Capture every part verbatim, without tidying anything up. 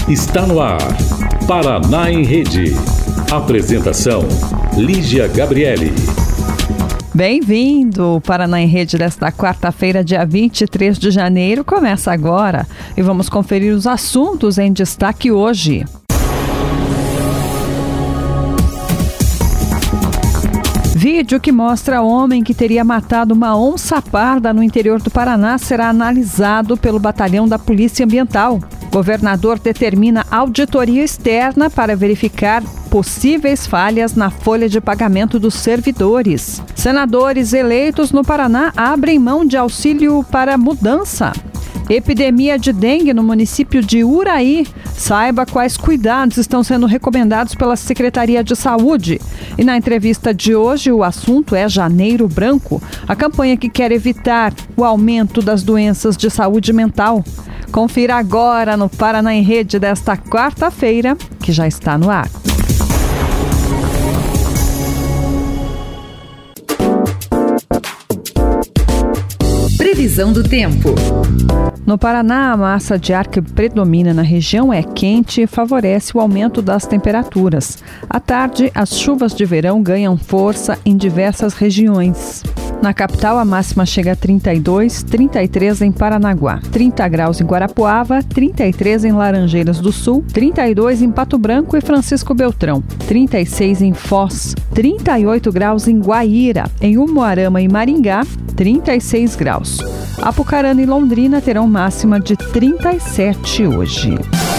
Está no ar, Paraná em Rede. Apresentação, Lígia Gabriele. Bem-vindo! O Paraná em Rede desta quarta-feira, dia vinte e três de janeiro, começa agora e vamos conferir os assuntos em destaque hoje. Vídeo que mostra homem que teria matado uma onça parda no interior do Paraná será analisado pelo batalhão da Polícia Ambiental. Governador determina auditoria externa para verificar possíveis falhas na folha de pagamento dos servidores. Senadores eleitos no Paraná abrem mão de auxílio para mudança. Epidemia de dengue no município de Uraí. Saiba quais cuidados estão sendo recomendados pela Secretaria de Saúde. E na entrevista de hoje, o assunto é Janeiro Branco, a campanha que quer evitar o aumento das doenças de saúde mental. Confira agora no Paraná em Rede desta quarta-feira, que já está no ar. Previsão do tempo. No Paraná, a massa de ar que predomina na região é quente e favorece o aumento das temperaturas. À tarde, as chuvas de verão ganham força em diversas regiões. Na capital, a máxima chega a trinta e dois, trinta e três em Paranaguá, trinta graus em Guarapuava, trinta e três em Laranjeiras do Sul, trinta e dois em Pato Branco e Francisco Beltrão, trinta e seis em Foz, trinta e oito graus em Guaíra, em Umuarama e Maringá, trinta e seis graus. Apucarana e Londrina terão máxima de trinta e sete hoje.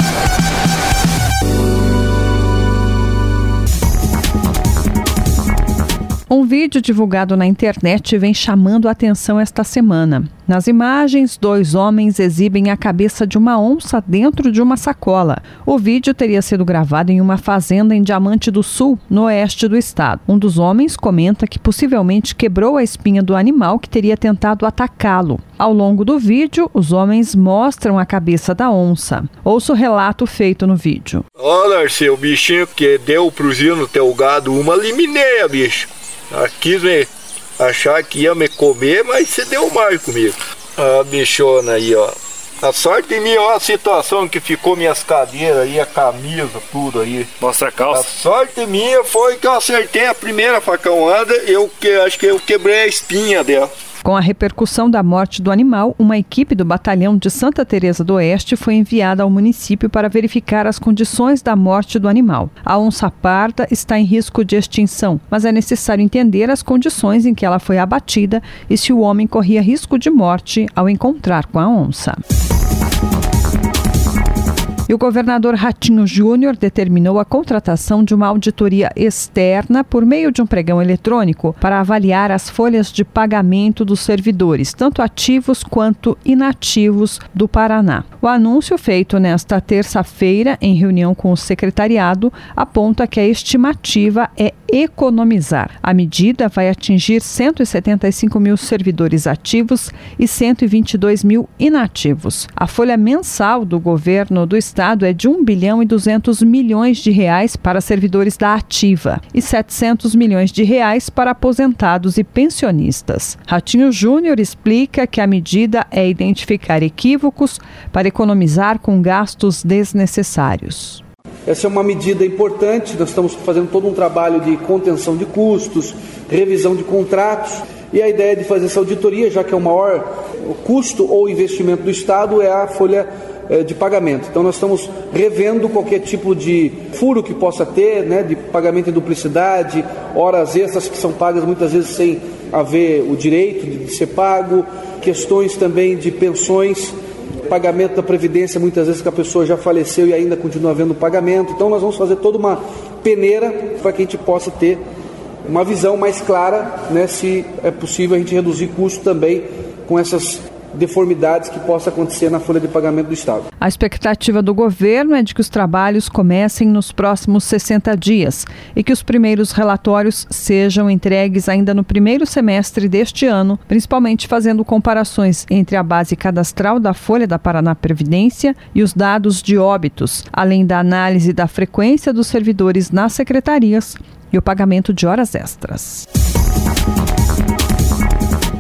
Um vídeo divulgado na internet vem chamando a atenção esta semana. Nas imagens, dois homens exibem a cabeça de uma onça dentro de uma sacola. O vídeo teria sido gravado em uma fazenda em Diamante do Sul, no oeste do estado. Um dos homens comenta que possivelmente quebrou a espinha do animal que teria tentado atacá-lo. Ao longo do vídeo, os homens mostram a cabeça da onça. Ouça o relato feito no vídeo. Olha, seu bichinho que deu pro Zio no teu gado uma limineia, bicho. Ela quis me achar que ia me comer, mas se deu mal comigo. A bichona aí, ó. A sorte minha, ó, a situação que ficou minhas cadeiras aí, a camisa, tudo aí. Mostra a calça. A sorte minha foi que eu acertei a primeira facãoada, eu que acho que eu quebrei a espinha dela. Com a repercussão da morte do animal, uma equipe do batalhão de Santa Teresa do Oeste foi enviada ao município para verificar as condições da morte do animal. A onça parda está em risco de extinção, mas é necessário entender as condições em que ela foi abatida e se o homem corria risco de morte ao encontrar com a onça. E o governador Ratinho Júnior determinou a contratação de uma auditoria externa por meio de um pregão eletrônico para avaliar as folhas de pagamento dos servidores, tanto ativos quanto inativos do Paraná. O anúncio feito nesta terça-feira, em reunião com o secretariado, aponta que a estimativa é economizar. A medida vai atingir cento e setenta e cinco mil servidores ativos e cento e vinte e dois mil inativos. A folha mensal do governo do estado Estado é de um bilhão e duzentos milhões de reais para servidores da ativa e setecentos milhões de reais para aposentados e pensionistas. Ratinho Júnior explica que a medida é identificar equívocos para economizar com gastos desnecessários. Essa é uma medida importante, nós estamos fazendo todo um trabalho de contenção de custos, revisão de contratos, e a ideia de fazer essa auditoria, já que é o maior custo ou investimento do Estado, é a folha de pagamento. Então nós estamos revendo qualquer tipo de furo que possa ter, né, de pagamento em duplicidade, horas extras que são pagas muitas vezes sem haver o direito de ser pago, questões também de pensões, pagamento da Previdência, muitas vezes que a pessoa já faleceu e ainda continua havendo pagamento. Então nós vamos fazer toda uma peneira para que a gente possa ter uma visão mais clara, né, se é possível a gente reduzir custo também com essas deformidades que possa acontecer na folha de pagamento do Estado. A expectativa do governo é de que os trabalhos comecem nos próximos sessenta dias e que os primeiros relatórios sejam entregues ainda no primeiro semestre deste ano, principalmente fazendo comparações entre a base cadastral da Folha da Paraná Previdência e os dados de óbitos, além da análise da frequência dos servidores nas secretarias e o pagamento de horas extras.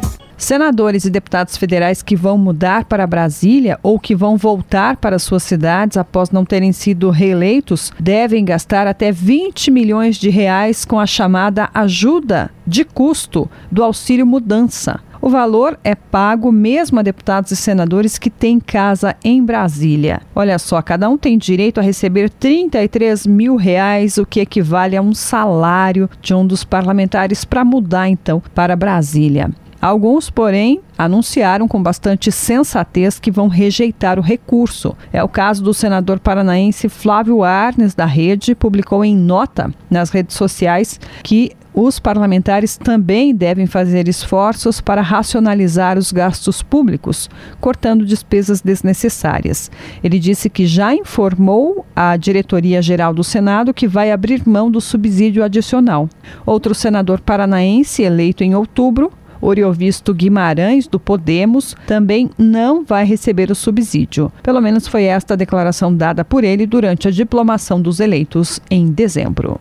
Senadores e deputados federais que vão mudar para Brasília ou que vão voltar para suas cidades após não terem sido reeleitos devem gastar até vinte milhões de reais com a chamada ajuda de custo do Auxílio Mudança. O valor é pago mesmo a deputados e senadores que têm casa em Brasília. Olha só, cada um tem direito a receber trinta e três mil reais, o que equivale a um salário de um dos parlamentares para mudar, então, para Brasília. Alguns, porém, anunciaram com bastante sensatez que vão rejeitar o recurso. É o caso do senador paranaense Flávio Arnes, da Rede, publicou em nota nas redes sociais que os parlamentares também devem fazer esforços para racionalizar os gastos públicos, cortando despesas desnecessárias. Ele disse que já informou a diretoria-geral do Senado que vai abrir mão do subsídio adicional. Outro senador paranaense, eleito em outubro, Oriovisto Guimarães, do Podemos, também não vai receber o subsídio. Pelo menos foi esta a declaração dada por ele durante a diplomação dos eleitos em dezembro.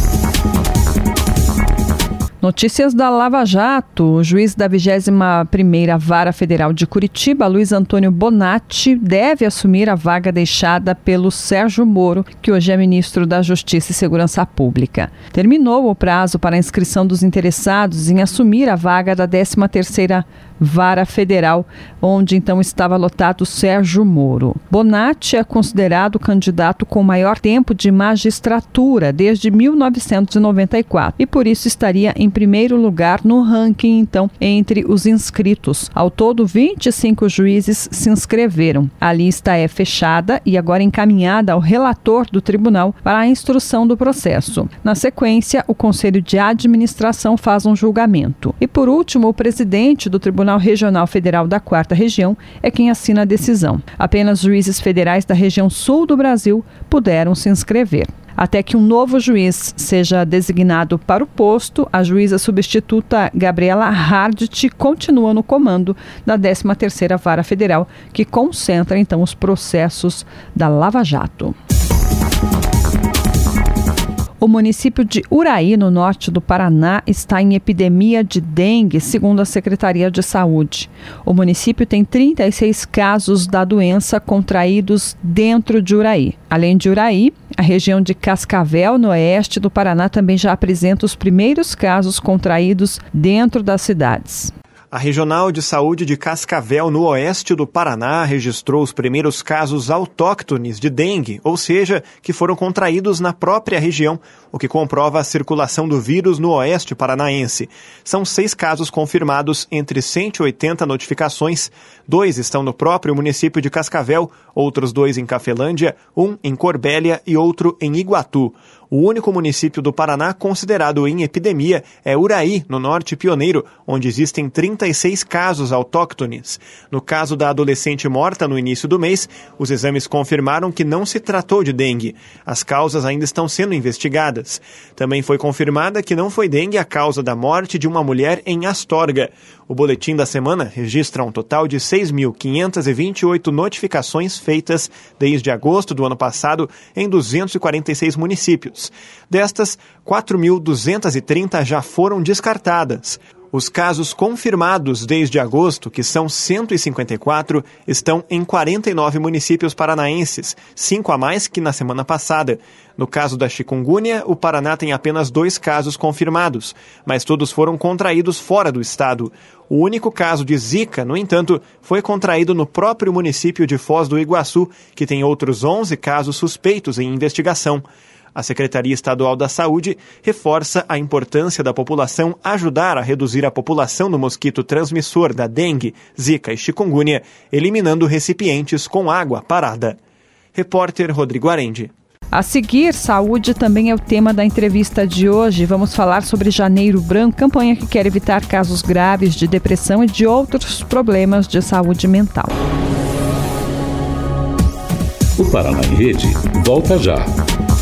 Notícias da Lava Jato. O juiz da vigésima primeira Vara Federal de Curitiba, Luiz Antônio Bonatti, deve assumir a vaga deixada pelo Sérgio Moro, que hoje é ministro da Justiça e Segurança Pública. Terminou o prazo para a inscrição dos interessados em assumir a vaga da décima terceira Vara Federal, onde então estava lotado Sérgio Moro. Bonatti é considerado o candidato com maior tempo de magistratura desde mil novecentos e noventa e quatro e por isso estaria em primeiro lugar no ranking, então, entre os inscritos. Ao todo, vinte e cinco juízes se inscreveram. A lista é fechada e agora encaminhada ao relator do tribunal para a instrução do processo. Na sequência, o Conselho de Administração faz um julgamento. E, por último, o presidente do Tribunal Regional Federal da Quarta Região é quem assina a decisão. Apenas juízes federais da região sul do Brasil puderam se inscrever. Até que um novo juiz seja designado para o posto, a juíza substituta Gabriela Hardt continua no comando da décima terceira Vara Federal, que concentra então os processos da Lava Jato. O município de Uraí, no norte do Paraná, está em epidemia de dengue, segundo a Secretaria de Saúde. O município tem trinta e seis casos da doença contraídos dentro de Uraí. Além de Uraí, a região de Cascavel, no oeste do Paraná, também já apresenta os primeiros casos contraídos dentro das cidades. A Regional de Saúde de Cascavel, no oeste do Paraná, registrou os primeiros casos autóctones de dengue, ou seja, que foram contraídos na própria região, o que comprova a circulação do vírus no oeste paranaense. São seis casos confirmados entre cento e oitenta notificações. Dois estão no próprio município de Cascavel, outros dois em Cafelândia, um em Corbélia e outro em Iguatu. O único município do Paraná considerado em epidemia é Uraí, no norte pioneiro, onde existem trinta e seis casos autóctones. No caso da adolescente morta no início do mês, os exames confirmaram que não se tratou de dengue. As causas ainda estão sendo investigadas. Também foi confirmada que não foi dengue a causa da morte de uma mulher em Astorga. O boletim da semana registra um total de seis mil quinhentas e vinte e oito notificações feitas desde agosto do ano passado em duzentos e quarenta e seis municípios. Destas, quatro mil duzentas e trinta já foram descartadas. Os casos confirmados desde agosto, que são cento e cinquenta e quatro, estão em quarenta e nove municípios paranaenses, cinco a mais que na semana passada. No caso da chikungunya, o Paraná tem apenas dois casos confirmados, mas todos foram contraídos fora do estado. O único caso de Zika, no entanto, foi contraído no próprio município de Foz do Iguaçu, que tem outros onze casos suspeitos em investigação. A Secretaria Estadual da Saúde reforça a importância da população ajudar a reduzir a população do mosquito transmissor da dengue, zika e chikungunya, eliminando recipientes com água parada. Repórter Rodrigo Arendi. A seguir, saúde também é o tema da entrevista de hoje. Vamos falar sobre Janeiro Branco, campanha que quer evitar casos graves de depressão e de outros problemas de saúde mental. O Paraná em Rede volta já.